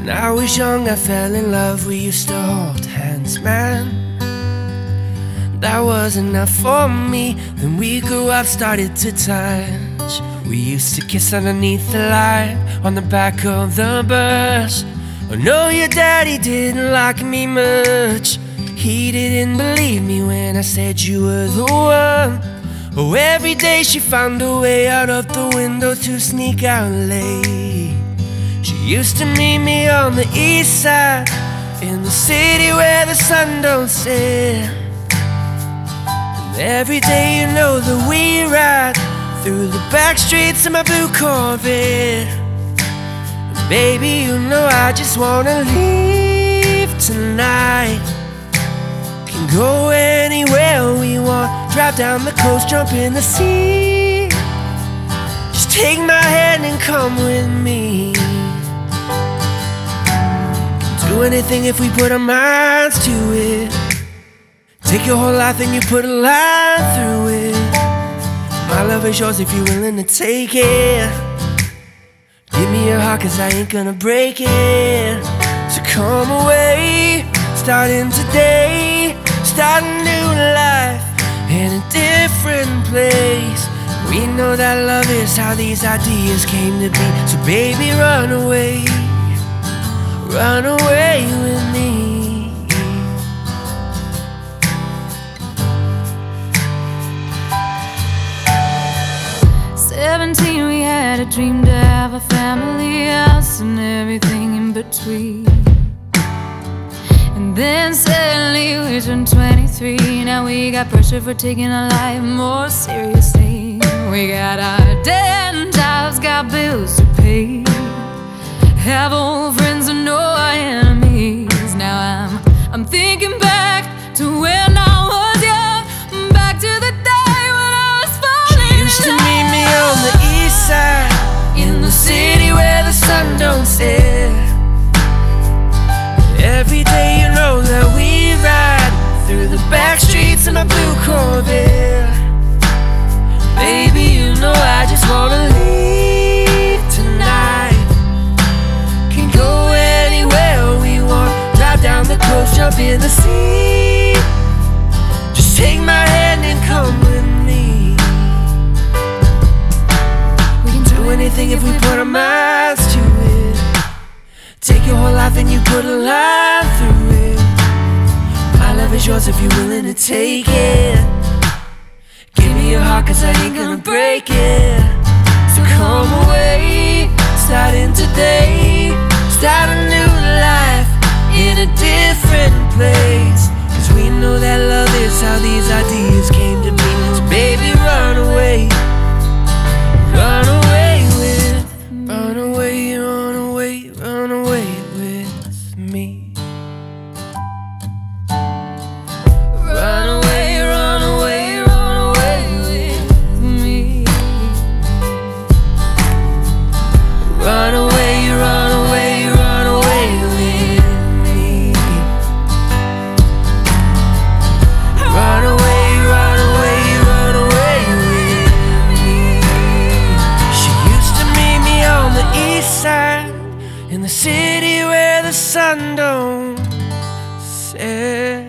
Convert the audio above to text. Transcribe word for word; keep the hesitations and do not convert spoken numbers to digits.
When I was young, I fell in love. We used to hold hands, man. That was enough for me. Then we grew up, started to touch. We used to kiss underneath the light on the back of the bus. Oh no, your daddy didn't like me much. He didn't believe me when I said you were the one. Oh, every day she found a way out of the window to sneak out late. She used to meet me on the east side, in the city where the sun don't set. And every day you know that we ride through the back streets in my blue Corvette. And baby, you know I just wanna leave tonight. Can go anywhere we want, drive down the coast, jump in the sea. Just take my hand and come with me. Do anything if we put our minds to it. Take your whole life and you put a line through it. My love is yours if you're willing to take it. Give me your heart cause I ain't gonna break it. So come away, starting today. Start a new life in a different place. We know that love is how these ideas came to be. So baby, run away, run away with me. Seventeen, we had a dream to have a family, house and everything in between. And then suddenly we turned twenty-three. Now we got pressure for taking our life more seriously. We got our debt and jobs, got bills to pay. Have old friends and know our enemies. Now I'm, I'm thinking back to when I was young, back to the day when I was falling. She used to meet me on the east side, in the city where the sun don't set. Every day you know that we ride through the back streets in my blue Corvette. Baby, you know I just wanna leave tonight. Can go anywhere we want, drive down the coast, jump in the sea. Just take my hand and come with me. We can do anything if we put our minds to it. Take your whole life and you put a line through it. My love is yours if you're willing to take it. Give me your heart cause I ain't gonna break it. So come away, starting today. Start a new life in a different place. Cause we know that love is how these ideas came to be. So baby, run away, run away with, run away, run away, run away with me. Run away, run away, run away with me. Run away, run away, run away with me. Run away, run away, run away with me. She used to meet me on the east side, in the city where the sun don't set.